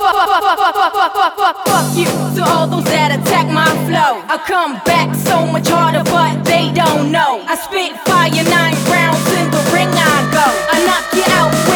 Fuck you to all those that attack my flow. I come back so much harder, but they don't know. I spit fire, 9 rounds in the ring I go. I knock you out.